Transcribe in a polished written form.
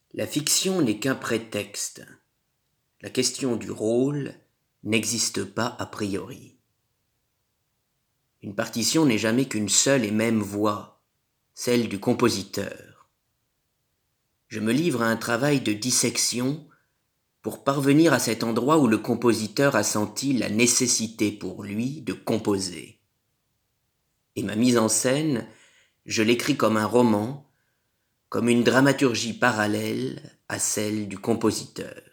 La fiction n'est qu'un prétexte. La question du rôle n'existe pas a priori. Une partition n'est jamais qu'une seule et même voix, celle du compositeur. Je me livre à un travail de dissection pour parvenir à cet endroit où le compositeur a senti la nécessité pour lui de composer. Et ma mise en scène, je l'écris comme un roman, comme une dramaturgie parallèle à celle du compositeur.